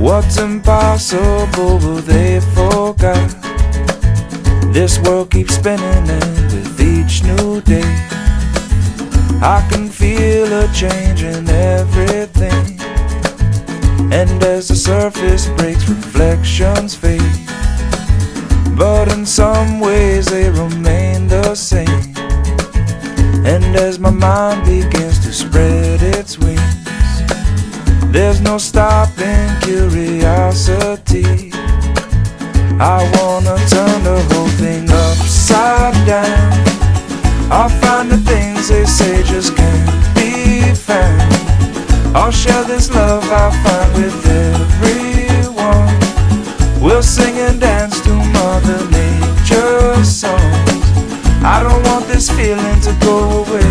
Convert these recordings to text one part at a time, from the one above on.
What's impossible, well, they forgot. This world keeps spinning, and with each new day I can feel a change in everything. And as the surface breaks, reflections fade, but in some ways they remain the same. And as my mind begins to spread its wings, there's no stopping curiosity. I wanna turn the whole thing upside down. I'll find the things they say just can't be found. I'll share this love I find with everyone. We'll sing and dance to Mother Nature's songs. I don't want this feeling to go away.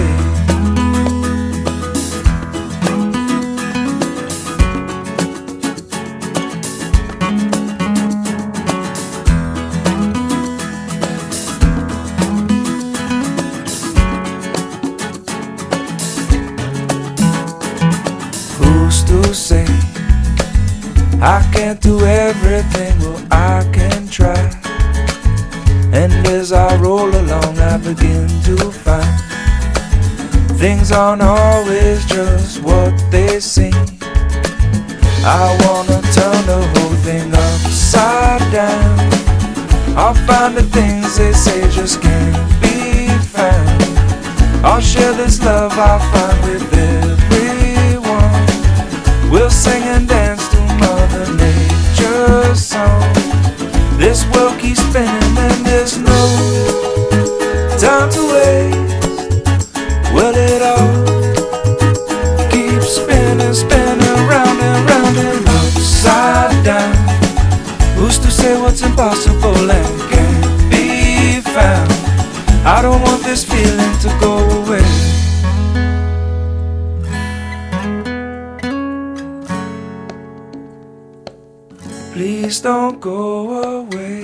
Who's to say I can't do everything? Well, I can try. And as I roll along, I begin to find things aren't always just what they seem. I wanna turn the whole thing upside down. I'll find the things they say just can't be found. I'll share this love I find with everyone. We'll sing and dance to Mother Nature's song. This world keeps spinning and there's no time to waste. Well, it all keeps spinning, spinning round and round and upside down. Who's to say what's impossible and can't be found? I don't want this feeling to go away. Please don't go away.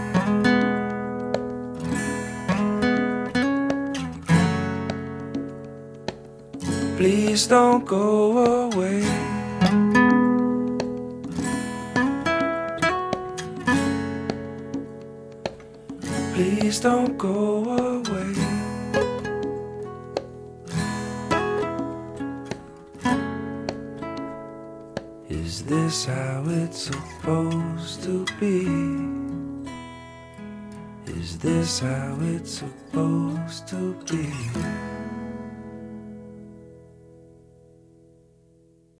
Please don't go away. Please don't go away. Is this how it's supposed to be? Is this how it's supposed to be?